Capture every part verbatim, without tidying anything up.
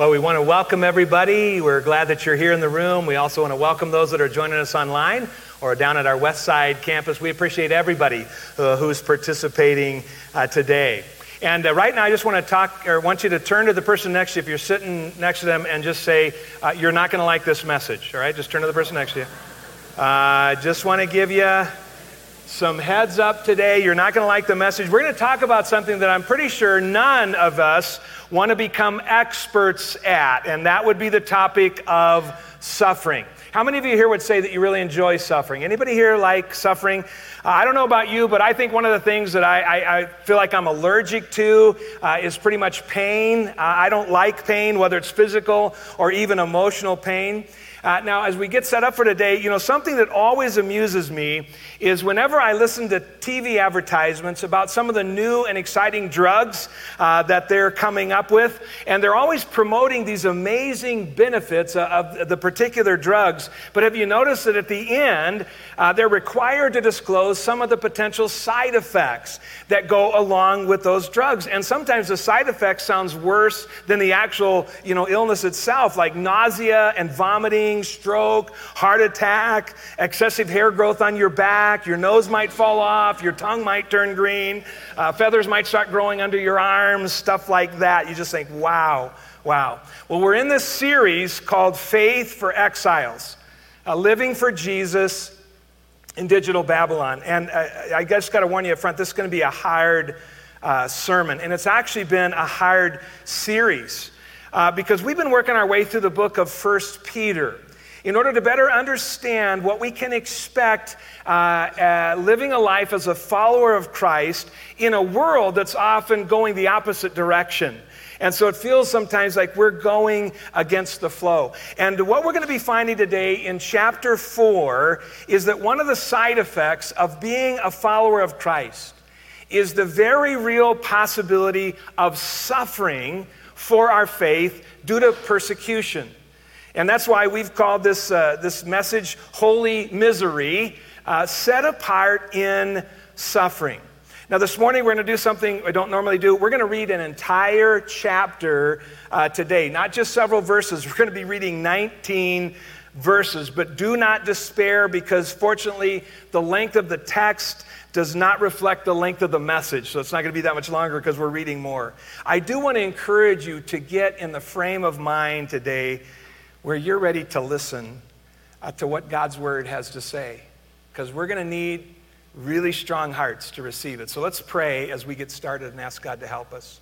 Well, we want to welcome everybody. We're glad that you're here in the room. We also want to welcome those that are joining us online or down at our West Side campus. We appreciate everybody uh, who's participating uh, today. And uh, right now, I just want to talk, or want you to turn to the person next to you if you're sitting next to them and just say, uh, you're not going to like this message, all right? Just turn to the person next to you. I uh, just want to give you some heads up today. You're not going to like the message. We're going to talk about something that I'm pretty sure none of us want to become experts at, and that would be the topic of suffering. How many of you here would say that you really enjoy suffering? Anybody here like suffering? Uh, I don't know about you, but I think one of the things that I, I, I feel like I'm allergic to uh, is pretty much pain. Uh, I don't like pain, whether it's physical or even emotional pain. Uh, now, as we get set up for today, you know, something that always amuses me is whenever I listen to T V advertisements about some of the new and exciting drugs uh, that they're coming up with, and they're always promoting these amazing benefits of the particular drugs. But have you noticed that at the end, uh, they're required to disclose some of the potential side effects that go along with those drugs? And sometimes the side effect sounds worse than the actual, you know, illness itself, like nausea and vomiting, stroke, heart attack, excessive hair growth on your back, your nose might fall off, your tongue might turn green, uh, feathers might start growing under your arms, stuff like that. You just think, wow, wow. Well, we're in this series called Faith for Exiles, uh, Living for Jesus in Digital Babylon. And uh, I just got to warn you up front, this is going to be a hard uh, sermon, and it's actually been a hard series uh, because we've been working our way through the book of First Peter. In order to better understand what we can expect uh, uh, living a life as a follower of Christ in a world that's often going the opposite direction. And so it feels sometimes like we're going against the flow. And what we're going to be finding today in chapter four is that one of the side effects of being a follower of Christ is the very real possibility of suffering for our faith due to persecution. And that's why we've called this uh, this message Holy Misery, uh, set apart in suffering. Now this morning we're going to do something I don't normally do. We're going to read an entire chapter uh, today, not just several verses. We're going to be reading nineteen verses, but do not despair because fortunately the length of the text does not reflect the length of the message, so it's not going to be that much longer because we're reading more. I do want to encourage you to get in the frame of mind today where you're ready to listen uh, to what God's word has to say, because we're going to need really strong hearts to receive it. So let's pray as we get started and ask God to help us.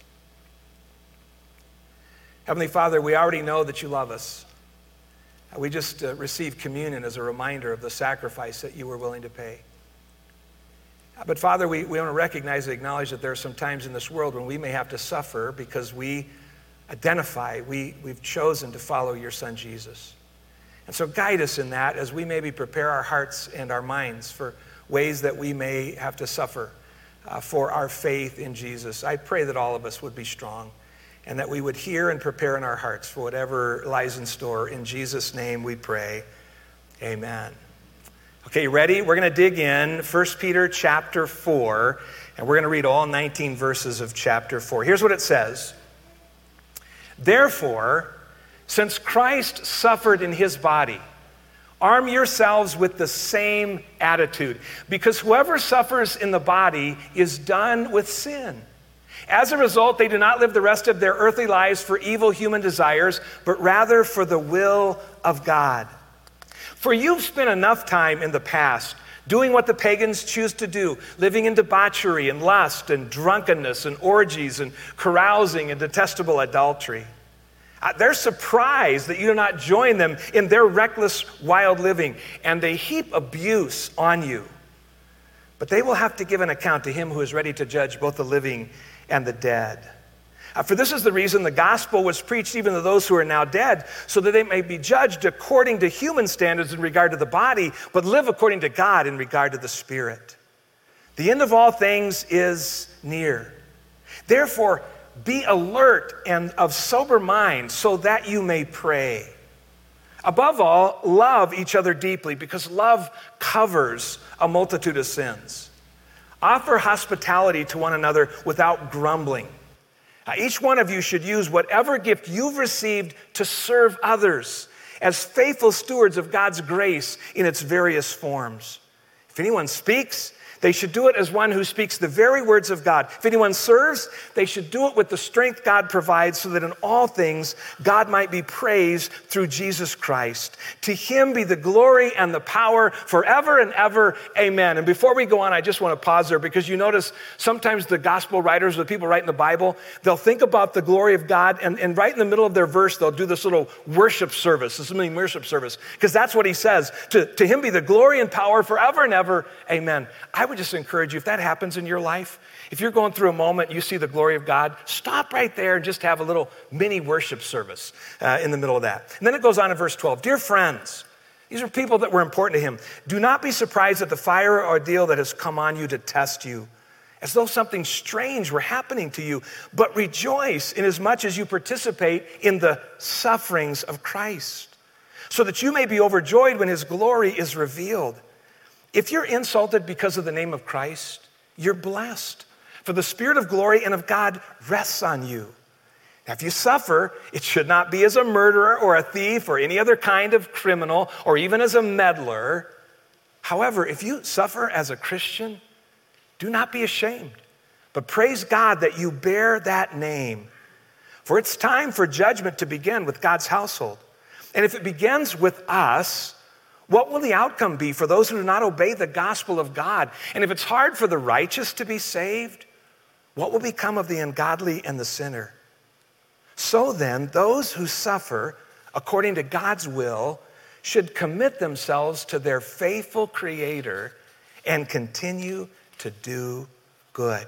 Heavenly Father, we already know that you love us. Uh, we just uh, received communion as a reminder of the sacrifice that you were willing to pay. Uh, but Father, we, we want to recognize and acknowledge that there are some times in this world when we may have to suffer because we identify, we, we've chosen to follow your son, Jesus. And so guide us in that as we maybe prepare our hearts and our minds for ways that we may have to suffer uh, for our faith in Jesus. I pray that all of us would be strong and that we would hear and prepare in our hearts for whatever lies in store. In Jesus' name we pray, amen. Okay, you ready? We're going to dig in, First Peter chapter four, and we're going to read all nineteen verses of chapter four. Here's what it says. Therefore, since Christ suffered in his body, arm yourselves with the same attitude, because whoever suffers in the body is done with sin. As a result, they do not live the rest of their earthly lives for evil human desires, but rather for the will of God. For you've spent enough time in the past doing what the pagans choose to do, living in debauchery and lust and drunkenness and orgies and carousing and detestable adultery. Uh, they're surprised that you do not join them in their reckless, wild living, and they heap abuse on you. But they will have to give an account to him who is ready to judge both the living and the dead. Uh, for this is the reason the gospel was preached even to those who are now dead, so that they may be judged according to human standards in regard to the body, but live according to God in regard to the spirit. The end of all things is near. Therefore, be alert and of sober mind so that you may pray. Above all, love each other deeply, because love covers a multitude of sins. Offer hospitality to one another without grumbling. Uh, each one of you should use whatever gift you've received to serve others as faithful stewards of God's grace in its various forms. If anyone speaks, they should do it as one who speaks the very words of God. If anyone serves, they should do it with the strength God provides so that in all things God might be praised through Jesus Christ. To him be the glory and the power forever and ever. Amen. And before we go on, I just want to pause there because you notice sometimes the gospel writers, the people writing the Bible, they'll think about the glory of God and, and right in the middle of their verse, they'll do this little worship service, this little worship service, because that's what he says. To, to him be the glory and power forever and ever. Amen. I would just encourage you, if that happens in your life, if you're going through a moment, you see the glory of God, stop right there and just have a little mini worship service uh, in the middle of that. And then it goes on in verse twelve. Dear friends, these are people that were important to him. Do not be surprised at the fire or ordeal that has come on you to test you, as though something strange were happening to you, but rejoice inasmuch as you participate in the sufferings of Christ, so that you may be overjoyed when his glory is revealed. If you're insulted because of the name of Christ, you're blessed, for the Spirit of glory and of God rests on you. Now, if you suffer, it should not be as a murderer or a thief or any other kind of criminal or even as a meddler. However, if you suffer as a Christian, do not be ashamed, but praise God that you bear that name. For it's time for judgment to begin with God's household. And if it begins with us, what will the outcome be for those who do not obey the gospel of God? And if it's hard for the righteous to be saved, what will become of the ungodly and the sinner? So then, those who suffer according to God's will should commit themselves to their faithful Creator and continue to do good.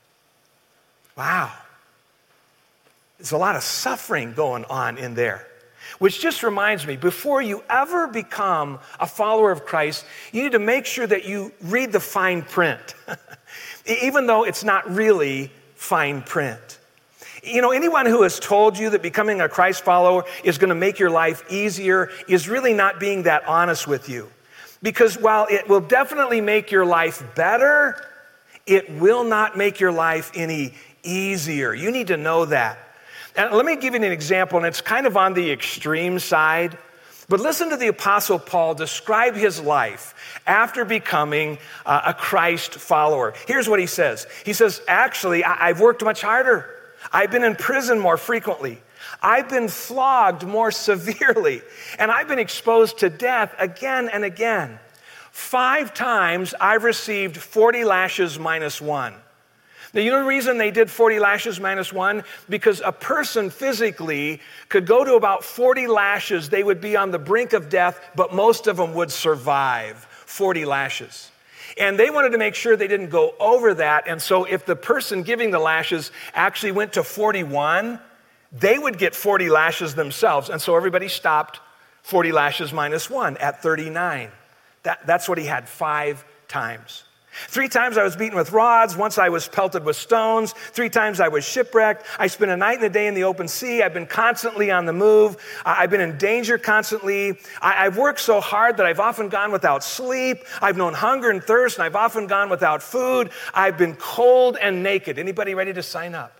Wow. There's a lot of suffering going on in there. Which just reminds me, before you ever become a follower of Christ, you need to make sure that you read the fine print, even though it's not really fine print. You know, anyone who has told you that becoming a Christ follower is going to make your life easier is really not being that honest with you. Because while it will definitely make your life better, it will not make your life any easier. You need to know that. And let me give you an example, and it's kind of on the extreme side. But listen to the Apostle Paul describe his life after becoming uh, a Christ follower. Here's what he says. He says, actually, I- I've worked much harder. I've been in prison more frequently. I've been flogged more severely. And I've been exposed to death again and again. Five times I've received forty lashes minus one. Now, you know the reason they did forty lashes minus one? Because a person physically could go to about forty lashes. They would be on the brink of death, but most of them would survive forty lashes. And they wanted to make sure they didn't go over that. And so if the person giving the lashes actually went to forty-one, they would get forty lashes themselves. And so everybody stopped forty lashes minus one at thirty-nine. That, that's what he had five times. Three times I was beaten with rods. Once I was pelted with stones. Three times I was shipwrecked. I spent a night and a day in the open sea. I've been constantly on the move. I've been in danger constantly. I've worked so hard that I've often gone without sleep. I've known hunger and thirst, and I've often gone without food. I've been cold and naked. Anybody ready to sign up?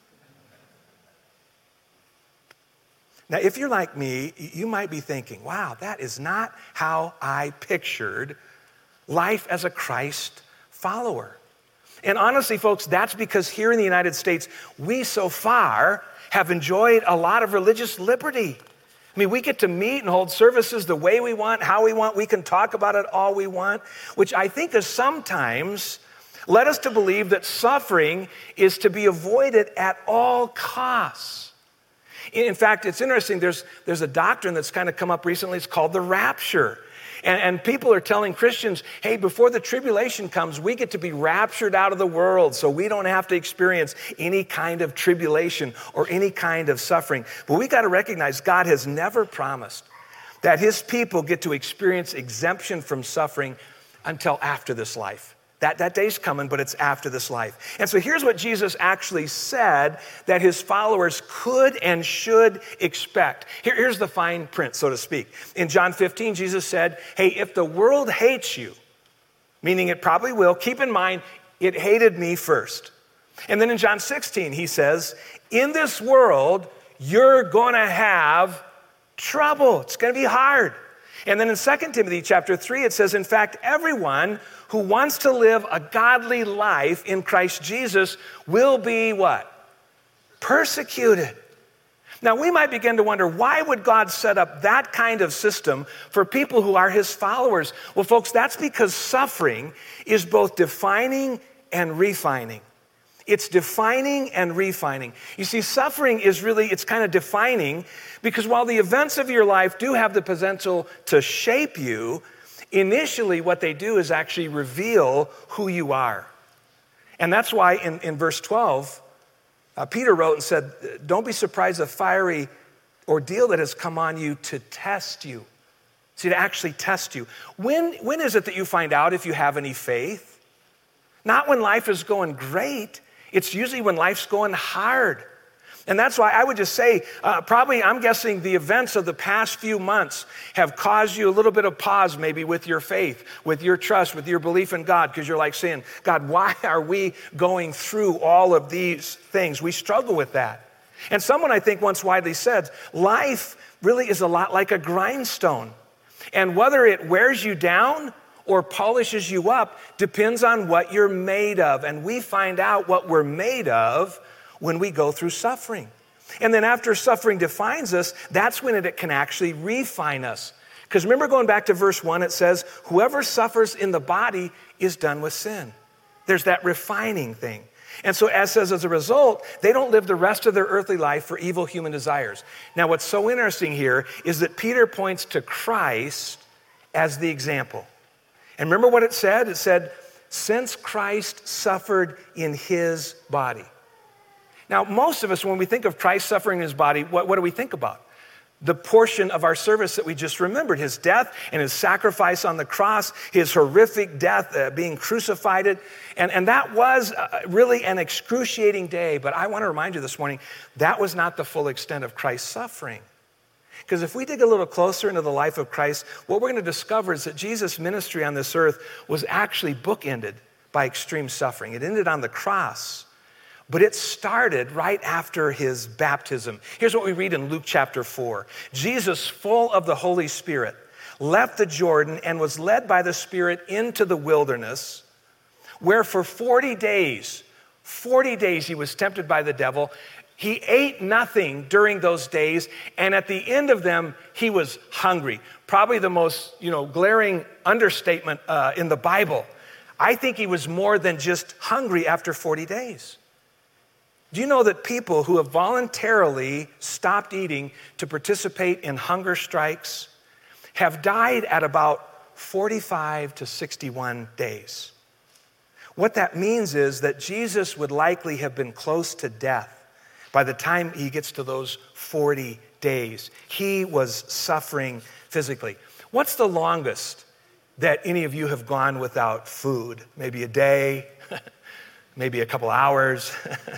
Now, if you're like me, you might be thinking, wow, that is not how I pictured life as a Christ follower. And honestly, folks, that's because here in the United States, we so far have enjoyed a lot of religious liberty. I mean, we get to meet and hold services the way we want, how we want. We can talk about it all we want, which I think has sometimes led us to believe that suffering is to be avoided at all costs. In fact, it's interesting. There's, there's a doctrine that's kind of come up recently. It's called the rapture. And, and people are telling Christians, hey, before the tribulation comes, we get to be raptured out of the world so we don't have to experience any kind of tribulation or any kind of suffering. But we got to recognize God has never promised that his people get to experience exemption from suffering until after this life. That, that day's coming, but it's after this life. And so here's what Jesus actually said that his followers could and should expect. Here, here's the fine print, so to speak. In John fifteen, Jesus said, hey, if the world hates you, meaning it probably will, keep in mind, it hated me first. And then in John sixteen, he says, in this world, you're going to have trouble. It's going to be hard. And then in Second Timothy chapter three, it says, in fact, everyone who wants to live a godly life in Christ Jesus will be what? Persecuted. Now, we might begin to wonder, why would God set up that kind of system for people who are his followers? Well, folks, that's because suffering is both defining and refining. It's defining and refining. You see, suffering is really, it's kind of defining, because while the events of your life do have the potential to shape you, initially what they do is actually reveal who you are. And that's why in, in verse twelve, uh, Peter wrote and said, don't be surprised at the fiery ordeal that has come on you to test you. See, to actually test you. When, when is it that you find out if you have any faith? Not when life is going great. It's usually when life's going hard. And that's why I would just say, uh, probably I'm guessing the events of the past few months have caused you a little bit of pause maybe with your faith, with your trust, with your belief in God, because you're like saying, God, why are we going through all of these things? We struggle with that. And someone I think once widely said, life really is a lot like a grindstone. And whether it wears you down or polishes you up depends on what you're made of. And we find out what we're made of when we go through suffering. And then after suffering defines us, that's when it can actually refine us. Because remember, going back to verse one, it says, whoever suffers in the body is done with sin. There's that refining thing. And so as says, as a result, they don't live the rest of their earthly life for evil human desires. Now, what's so interesting here is that Peter points to Christ as the example. And remember what it said? It said, since Christ suffered in his body. Now, most of us, when we think of Christ suffering in his body, what, what do we think about? The portion of our service that we just remembered, his death and his sacrifice on the cross, his horrific death, uh, being crucified. And, and that was uh, really an excruciating day. But I want to remind you this morning, that was not the full extent of Christ's suffering. Because if we dig a little closer into the life of Christ, what we're going to discover is that Jesus' ministry on this earth was actually bookended by extreme suffering. It ended on the cross. But it started right after his baptism. Here's what we read in Luke chapter four. Jesus, full of the Holy Spirit, left the Jordan and was led by the Spirit into the wilderness, where for forty days, forty days he was tempted by the devil. He ate nothing during those days, and at the end of them, he was hungry. Probably the most, you know, glaring understatement uh, in the Bible. I think he was more than just hungry after forty days. Do you know that people who have voluntarily stopped eating to participate in hunger strikes have died at about forty-five to sixty-one days? What that means is that Jesus would likely have been close to death by the time he gets to those forty days. He was suffering physically. What's the longest that any of you have gone without food? Maybe a day, maybe a couple hours.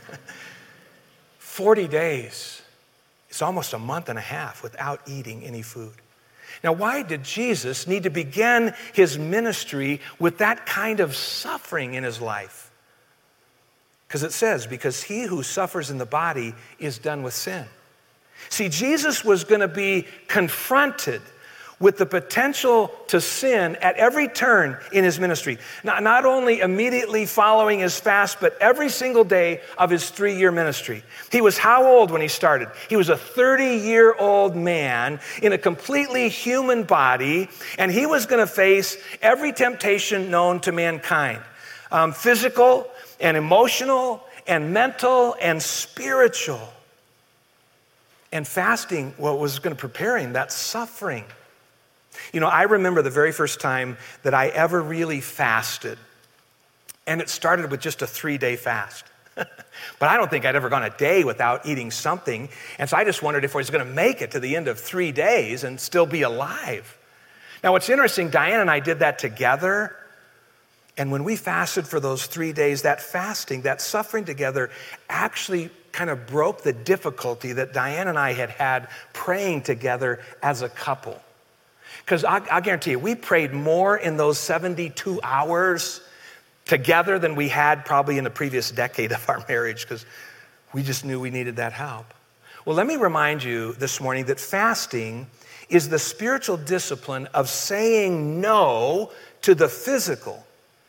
forty days. It's almost a month and a half without eating any food. Now, why did Jesus need to begin his ministry with that kind of suffering in his life? Because it says, because he who suffers in the body is done with sin. See, Jesus was going to be confronted with the potential to sin at every turn in his ministry. Not, not only immediately following his fast, but every single day of his three-year ministry. He was how old when he started? He was a thirty-year-old man in a completely human body, and he was going to face every temptation known to mankind. Um, physical and emotional and mental and spiritual. And fasting, well, was going to prepare him that suffering. You know, I remember the very first time that I ever really fasted. And it started with just a three-day fast. But I don't think I'd ever gone a day without eating something. And so I just wondered if I was going to make it to the end of three days and still be alive. Now, what's interesting, Diane and I did that together. And when we fasted for those three days, that fasting, that suffering together actually kind of broke the difficulty that Diane and I had had praying together as a couple. Because I, I guarantee you, we prayed more in those seventy-two hours together than we had probably in the previous decade of our marriage because we just knew we needed that help. Well, let me remind you this morning that fasting is the spiritual discipline of saying no to the physical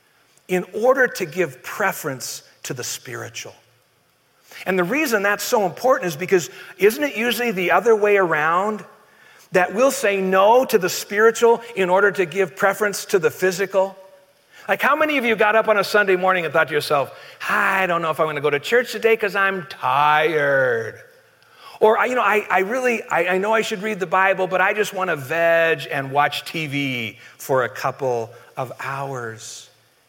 in order to give preference to the spiritual. And the reason that's so important is because isn't it usually the other way around? That we'll say no to the spiritual in order to give preference to the physical? Like how many of you got up on a Sunday morning and thought to yourself, I don't know if I'm going to go to church today because I'm tired. Or, you know, I, I really, I, I know I should read the Bible, but I just want to veg and watch T V for a couple of hours.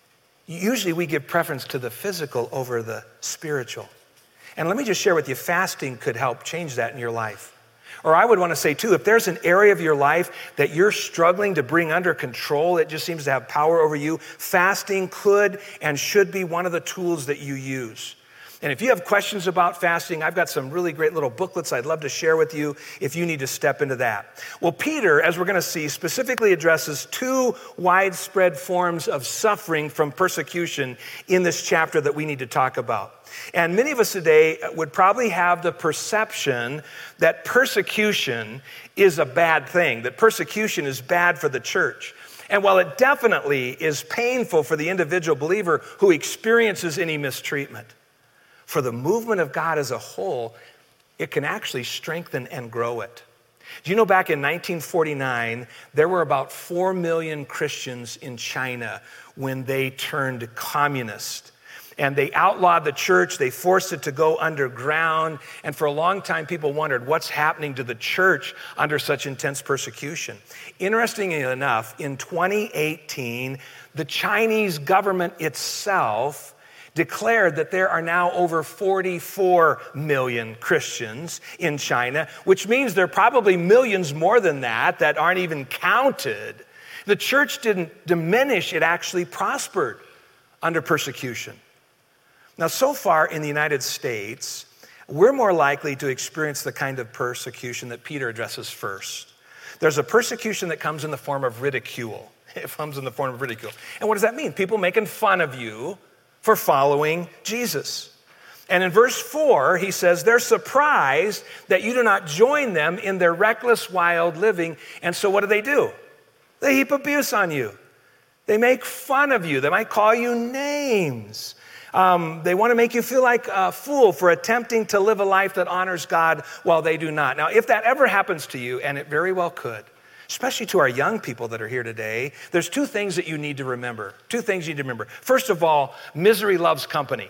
Usually we give preference to the physical over the spiritual. And let me just share with you, fasting could help change that in your life. Or I would want to say too, if there's an area of your life that you're struggling to bring under control, it just seems to have power over you, fasting could and should be one of the tools that you use. And if you have questions about fasting, I've got some really great little booklets I'd love to share with you if you need to step into that. Well, Peter, as we're going to see, specifically addresses two widespread forms of suffering from persecution in this chapter that we need to talk about. And many of us today would probably have the perception that persecution is a bad thing, that persecution is bad for the church. And while it definitely is painful for the individual believer who experiences any mistreatment, for the movement of God as a whole, it can actually strengthen and grow it. Do you know back in nineteen forty-nine, there were about four million Christians in China when they turned communist. And they outlawed the church, they forced it to go underground, and for a long time people wondered what's happening to the church under such intense persecution. Interestingly enough, in twenty eighteen, the Chinese government itself declared that there are now over forty-four million Christians in China, which means there are probably millions more than that that aren't even counted. The church didn't diminish, it actually prospered under persecution. Now, so far in the United States, we're more likely to experience the kind of persecution that Peter addresses first. There's a persecution that comes in the form of ridicule. It comes in the form of ridicule. And what does that mean? People making fun of you for following Jesus. And in verse four, he says, they're surprised that you do not join them in their reckless, wild living. And so what do they do? They heap abuse on you. They make fun of you. They might call you names. Um, they want to make you feel like a fool for attempting to live a life that honors God while they do not. Now, if that ever happens to you, and it very well could, especially to our young people that are here today, there's two things that you need to remember. Two things you need to remember. First of all, misery loves company.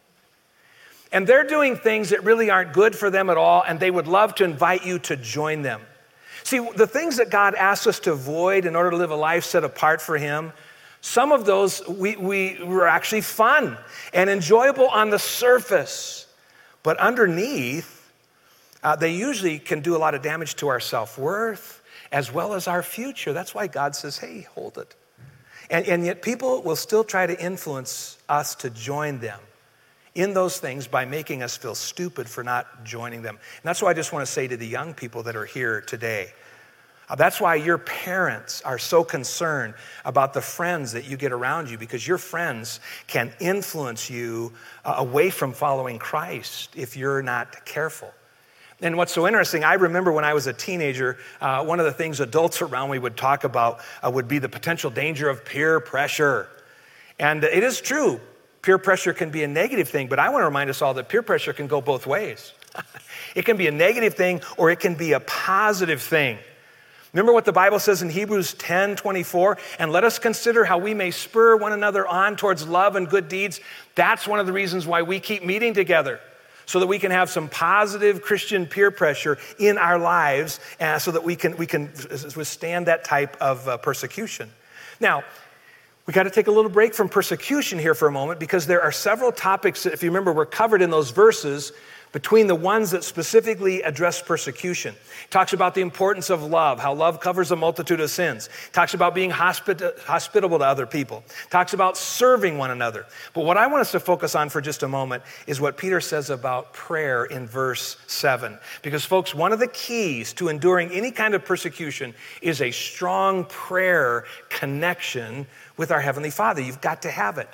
And they're doing things that really aren't good for them at all, and they would love to invite you to join them. See, the things that God asks us to avoid in order to live a life set apart for Him, some of those we, we were actually fun and enjoyable on the surface. But underneath, uh, they usually can do a lot of damage to our self-worth, as well as our future. That's why God says, hey, hold it. And, and yet people will still try to influence us to join them in those things by making us feel stupid for not joining them. And that's why I just want to say to the young people that are here today, uh, that's why your parents are so concerned about the friends that you get around you, because your friends can influence you uh, away from following Christ if you're not careful. And what's so interesting, I remember when I was a teenager, uh, one of the things adults around me would talk about uh, would be the potential danger of peer pressure. And it is true, peer pressure can be a negative thing, but I want to remind us all that peer pressure can go both ways. It can be a negative thing or it can be a positive thing. Remember what the Bible says in Hebrews ten twenty-four, and let us consider how we may spur one another on towards love and good deeds. That's one of the reasons why we keep meeting together, so that we can have some positive Christian peer pressure in our lives, uh, so that we can we can withstand that type of uh, persecution. Now, we got to take a little break from persecution here for a moment, because there are several topics that, if you remember, were covered in those verses between the ones that specifically address persecution. It talks about the importance of love, how love covers a multitude of sins. It talks about being hospit- hospitable to other people. It talks about serving one another. But what I want us to focus on for just a moment is what Peter says about prayer in verse seven. Because, folks, one of the keys to enduring any kind of persecution is a strong prayer connection with our Heavenly Father. You've got to have it.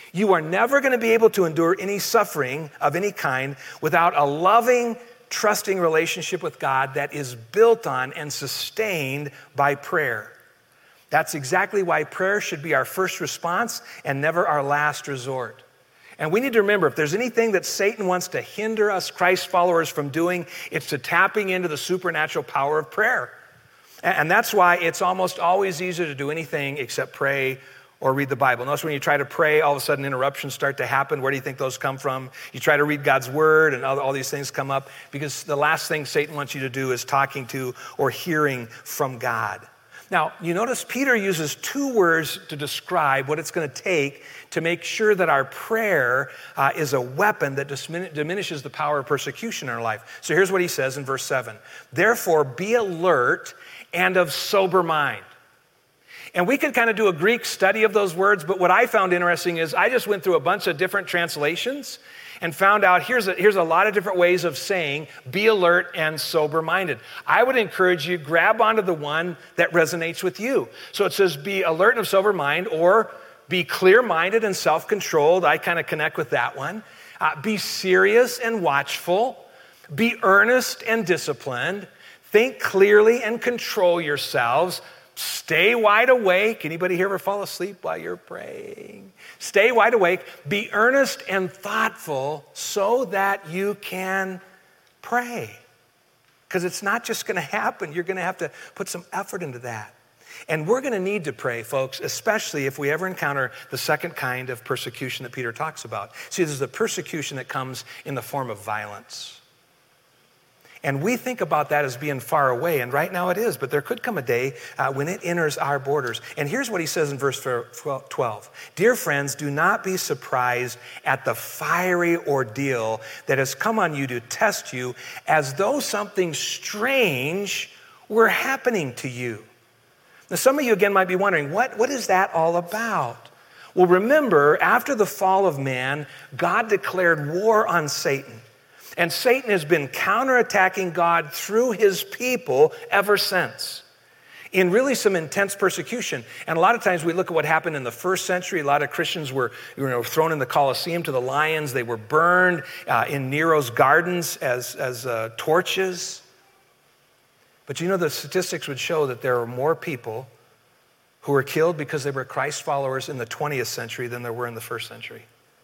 You are never going to be able to endure any suffering of any kind without a loving, trusting relationship with God that is built on and sustained by prayer. That's exactly why prayer should be our first response and never our last resort. And we need to remember, if there's anything that Satan wants to hinder us Christ followers from doing, it's to tapping into the supernatural power of prayer. And that's why it's almost always easier to do anything except pray or read the Bible. Notice when you try to pray, all of a sudden interruptions start to happen. Where do you think those come from? You try to read God's word and all, all these things come up because the last thing Satan wants you to do is talking to or hearing from God. Now, you notice Peter uses two words to describe what it's going to take to make sure that our prayer uh, is a weapon that dimin- diminishes the power of persecution in our life. So here's what he says in verse seven. Therefore, be alert and of sober mind. And we could kind of do a Greek study of those words, but what I found interesting is I just went through a bunch of different translations and found out here's a, here's a lot of different ways of saying be alert and sober-minded. I would encourage you, grab onto the one that resonates with you. So it says be alert and of sober mind, or be clear-minded and self-controlled. I kind of connect with that one. Uh, be serious and watchful. Be earnest and disciplined. Think clearly and control yourselves. Stay wide awake. Anybody here ever fall asleep while you're praying? Stay wide awake. Be earnest and thoughtful so that you can pray. Because it's not just going to happen. You're going to have to put some effort into that. And we're going to need to pray, folks, especially if we ever encounter the second kind of persecution that Peter talks about. See, there's the persecution that comes in the form of violence. And we think about that as being far away, and right now it is, but there could come a day uh, when it enters our borders. And here's what he says in verse twelve. Dear friends, do not be surprised at the fiery ordeal that has come on you to test you, as though something strange were happening to you. Now, some of you again might be wondering, what, what is that all about? Well, remember, after the fall of man, God declared war on Satan. And Satan has been counterattacking God through his people ever since, in really some intense persecution. And a lot of times we look at what happened in the first century. A lot of Christians were, you know, thrown in the Colosseum to the lions. They were burned uh, in Nero's gardens as, as uh, torches. But you know, the statistics would show that there are more people who were killed because they were Christ followers in the twentieth century than there were in the first century.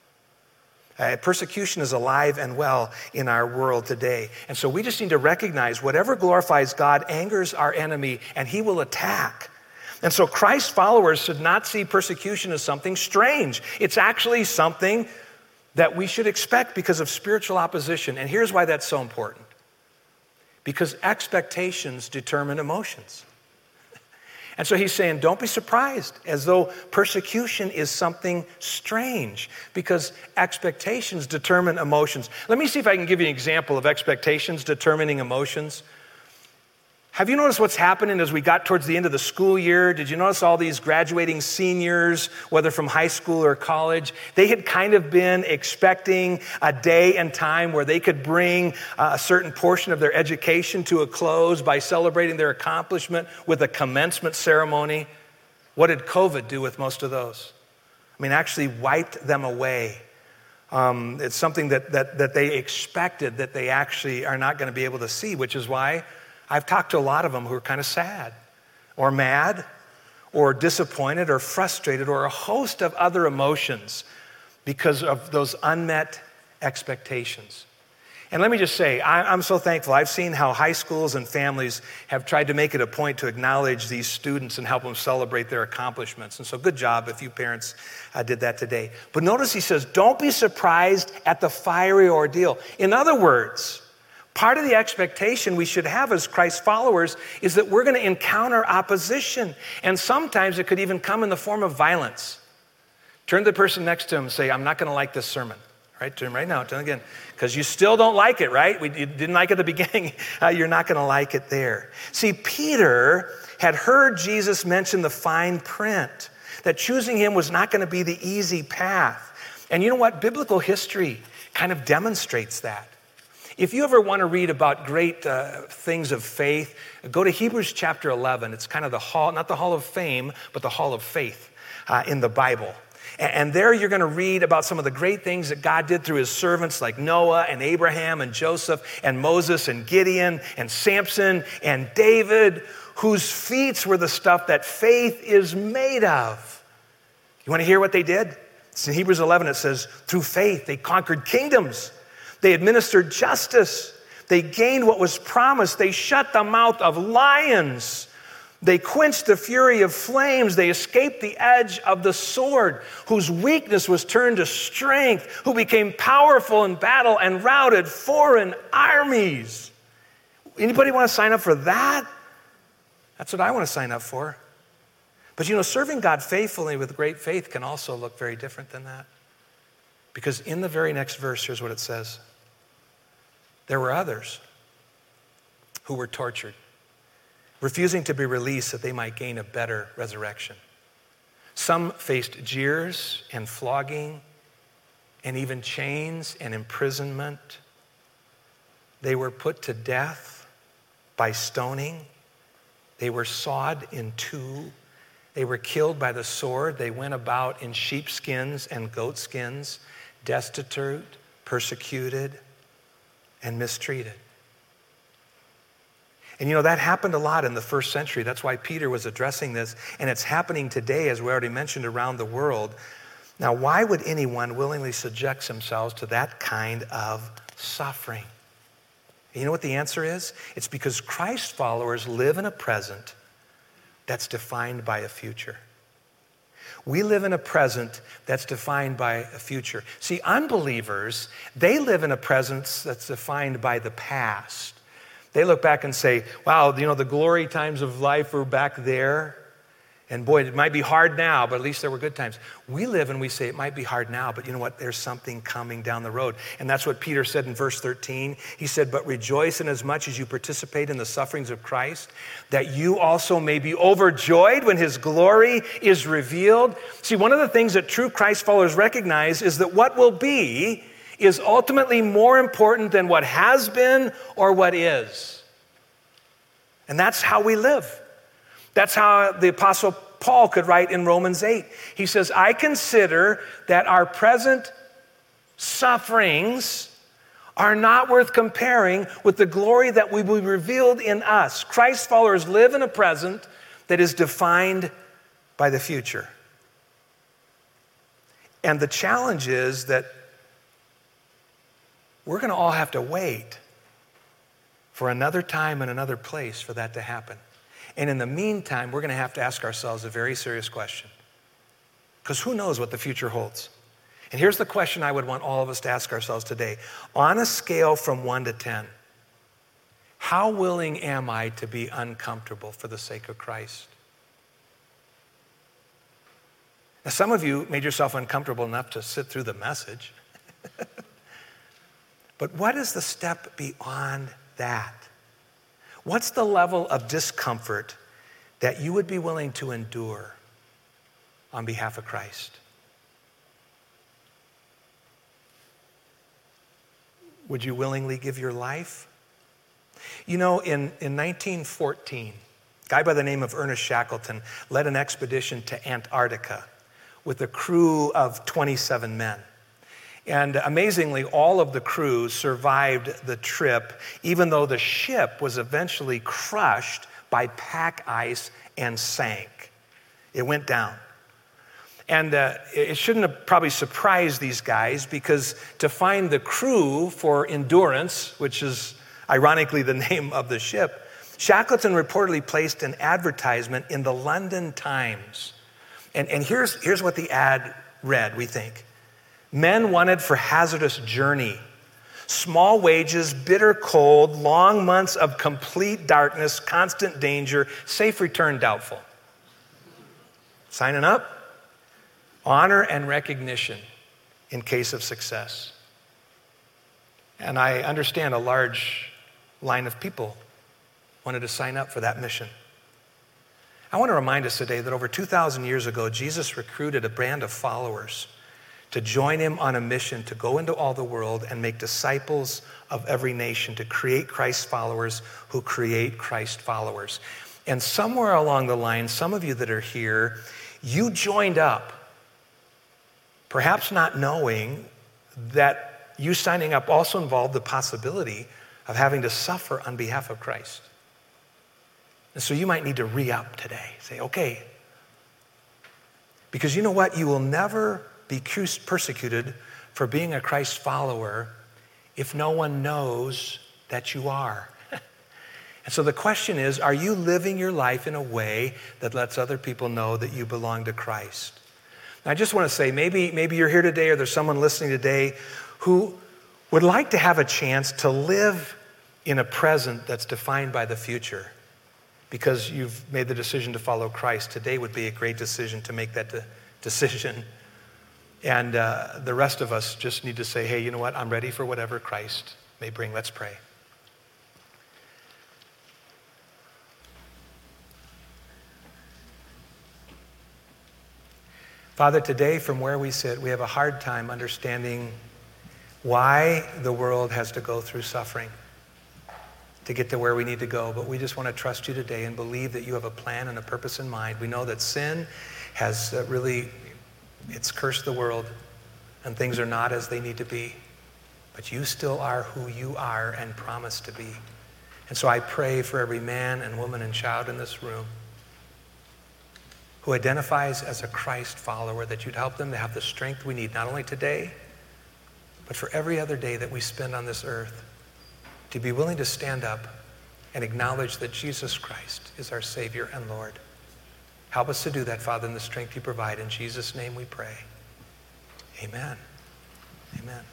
Uh, persecution is alive and well in our world today. And so we just need to recognize whatever glorifies God angers our enemy, and he will attack. And so Christ's followers should not see persecution as something strange. It's actually something that we should expect because of spiritual opposition. And here's why that's so important. Because expectations determine emotions. And so he's saying, don't be surprised, as though persecution is something strange, because expectations determine emotions. Let me see if I can give you an example of expectations determining emotions. Have you noticed what's happening as we got towards the end of the school year? Did you notice all these graduating seniors, whether from high school or college? They had kind of been expecting a day and time where they could bring a certain portion of their education to a close by celebrating their accomplishment with a commencement ceremony. What did COVID do with most of those? I mean, actually wiped them away. Um, it's something that, that, that they expected that they actually are not going to be able to see, which is why I've talked to a lot of them who are kind of sad or mad or disappointed or frustrated or a host of other emotions because of those unmet expectations. And let me just say, I, I'm so thankful. I've seen how high schools and families have tried to make it a point to acknowledge these students and help them celebrate their accomplishments. And so good job if you parents uh, did that today. But notice he says, don't be surprised at the fiery ordeal. In other words, part of the expectation we should have as Christ followers is that we're going to encounter opposition. And sometimes it could even come in the form of violence. Turn to the person next to him and say, I'm not going to like this sermon. Right? To him right now. Tell him again. Because you still don't like it, right? We you didn't like it at the beginning. Uh, you're not going to like it there. See, Peter had heard Jesus mention the fine print, that choosing him was not going to be the easy path. And you know what? Biblical history kind of demonstrates that. If you ever want to read about great uh, things of faith, go to Hebrews chapter eleven. It's kind of the hall, not the hall of fame, but the hall of faith uh, in the Bible. And there you're going to read about some of the great things that God did through his servants like Noah and Abraham and Joseph and Moses and Gideon and Samson and David, whose feats were the stuff that faith is made of. You want to hear what they did? It's in Hebrews eleven, it says, through faith they conquered kingdoms. They administered justice. They gained what was promised. They shut the mouth of lions. They quenched the fury of flames. They escaped the edge of the sword, whose weakness was turned to strength, who became powerful in battle and routed foreign armies. Anybody want to sign up for that? That's what I want to sign up for. But you know, serving God faithfully with great faith can also look very different than that. Because in the very next verse, here's what it says. There were others who were tortured, refusing to be released that they might gain a better resurrection. Some faced jeers and flogging and even chains and imprisonment. They were put to death by stoning. They were sawed in two. They were killed by the sword. They went about in sheepskins and goatskins, destitute, persecuted, and mistreated. And you know, that happened a lot in the first century. That's why Peter was addressing this. And it's happening today, as we already mentioned, around the world. Now, why would anyone willingly subject themselves to that kind of suffering? And you know what the answer is? It's because Christ followers live in a present that's defined by a future. We live in a present that's defined by a future. See, unbelievers, they live in a present that's defined by the past. They look back and say, wow, you know, the glory times of life were back there. And boy, it might be hard now, but at least there were good times. We live and we say it might be hard now, but you know what? There's something coming down the road. And that's what Peter said in verse thirteen. He said, but rejoice in as much as you participate in the sufferings of Christ, that you also may be overjoyed when his glory is revealed. See, one of the things that true Christ followers recognize is that what will be is ultimately more important than what has been or what is. And that's how we live. That's how the Apostle Paul could write in Romans eight. He says, I consider that our present sufferings are not worth comparing with the glory that will be revealed in us. Christ followers live in a present that is defined by the future. And the challenge is that we're going to all have to wait for another time and another place for that to happen. And in the meantime, we're going to have to ask ourselves a very serious question. Because who knows what the future holds? And here's the question I would want all of us to ask ourselves today. On a scale from one to ten, how willing am I to be uncomfortable for the sake of Christ? Now, some of you made yourself uncomfortable enough to sit through the message. But what is the step beyond that? What's the level of discomfort that you would be willing to endure on behalf of Christ? Would you willingly give your life? You know, in, in nineteen fourteen, a guy by the name of Ernest Shackleton led an expedition to Antarctica with a crew of twenty-seven men. And amazingly, all of the crew survived the trip, even though the ship was eventually crushed by pack ice and sank. It went down. And uh, it shouldn't have probably surprised these guys, because to find the crew for Endurance, which is ironically the name of the ship, Shackleton reportedly placed an advertisement in the London Times. And, and here's, here's what the ad read, we think. Men wanted for hazardous journey, small wages, bitter cold, long months of complete darkness, constant danger, safe return doubtful. Signing up? Honor and recognition in case of success. And I understand a large line of people wanted to sign up for that mission. I want to remind us today that over two thousand years ago, Jesus recruited a band of followers to join him on a mission to go into all the world and make disciples of every nation, to create Christ followers who create Christ followers. And somewhere along the line, some of you that are here, you joined up Perhaps not knowing that you signing up also involved the possibility of having to suffer on behalf of Christ. And so you might need to re-up today. Say, okay. Because you know what? You will never be persecuted for being a Christ follower if no one knows that you are. And so the question is, are you living your life in a way that lets other people know that you belong to Christ? And I just want to say, maybe, maybe you're here today or there's someone listening today who would like to have a chance to live in a present that's defined by the future. Because you've made the decision to follow Christ, today would be a great decision to make that de- decision. And uh, the rest of us just need to say, hey, you know what? I'm ready for whatever Christ may bring. Let's pray. Father, today from where we sit, we have a hard time understanding why the world has to go through suffering to get to where we need to go. But we just want to trust you today and believe that you have a plan and a purpose in mind. We know that sin has uh, really, it's cursed the world and things are not as they need to be. But you still are who you are and promise to be. And so I pray for every man and woman and child in this room who identifies as a Christ follower, that you'd help them to have the strength we need, not only today, but for every other day that we spend on this earth, to be willing to stand up and acknowledge that Jesus Christ is our Savior and Lord. Help us to do that, Father, in the strength you provide. In Jesus' name we pray. Amen. Amen.